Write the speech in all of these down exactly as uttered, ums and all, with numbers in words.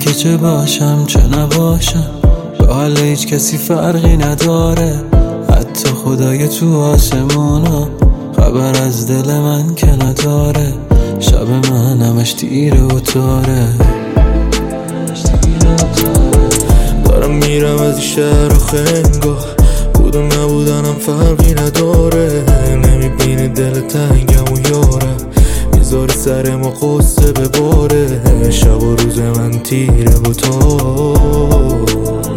که چه باشم چه نباشم به حال هیچ کسی فرقی نداره، حتی خدای تو آسمونا خبر از دل من که نداره. شب من همش تیره و تاره، دارم میرم از این شهر و خنگاه، بود و نبودنم فرقی نداره. نمیبینی دل تنگم و یارم میذاری سر ما قصه بباره. شب و روز من تیره و تاره،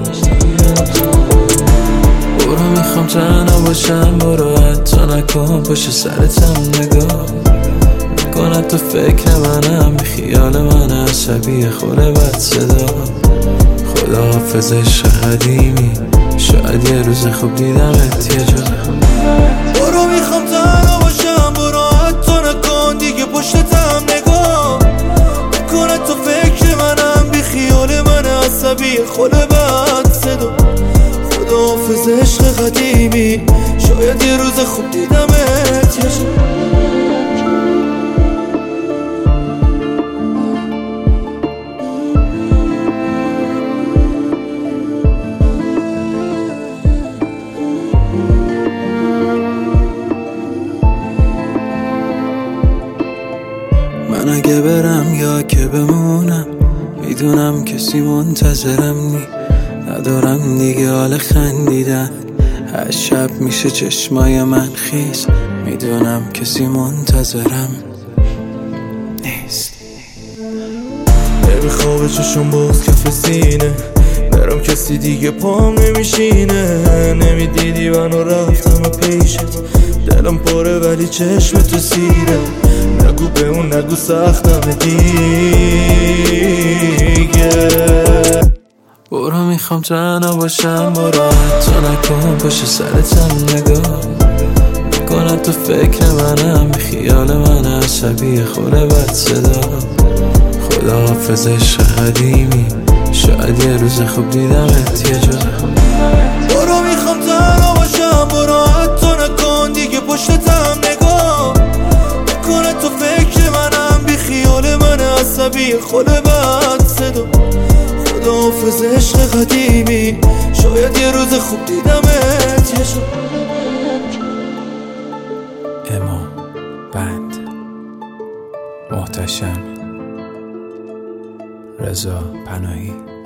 برو میخوام تنها باشم، برو حتی نکن پشت سرتم نگاه نکن، تو فکر منم بی خیال من عصبی خوره بد صدا. خدا حافظ عشق قدیمی، شاید یه روز خوب دیدمت یه جا. برو میخوام تنها باشم، برو حتی نکن دیگه پشتم نگاه نکن، تو فکر منم بی خیال من عصبی خوره بد صدا. خدا حافظ عشق قدیمی، شاید یه روز خوب دیدمت یه جا. من اگه برم یا که بمونم میدونم کسی منتظرم نی، ندارم دیگه حال خندیدن، هر شب میشه چشمای من خیس، میدونم کسی منتظرم نیست. نمیخوابه چشم باز کف سینه، برام کسی دیگه پام نمیشینه. نمیدیدی منو رفتم و پیشت، دلم پاره ولی چشم تو سیره. نگو به اون نگو سختم دیگه. برو میخوام تنها باشم، برو حتی نکن پشت سرتم نگاه نکن، تو فکر منم بی خیال من عصبی خوره بد صدا. خدا حافظ عشق قدیمی، شاید یه روز خوب دیدمت یه جا. برو میخوام تنها باشم، برو حتی نکن دیگه پشتم نگاه نکن، تو فکر منم بی خیال من عصبی خوره بد صدا. خدا حافظ عشق قدیمی، شاید یه روز خوب دیدمت یه جا. امام بند محتشم رضا پناهی.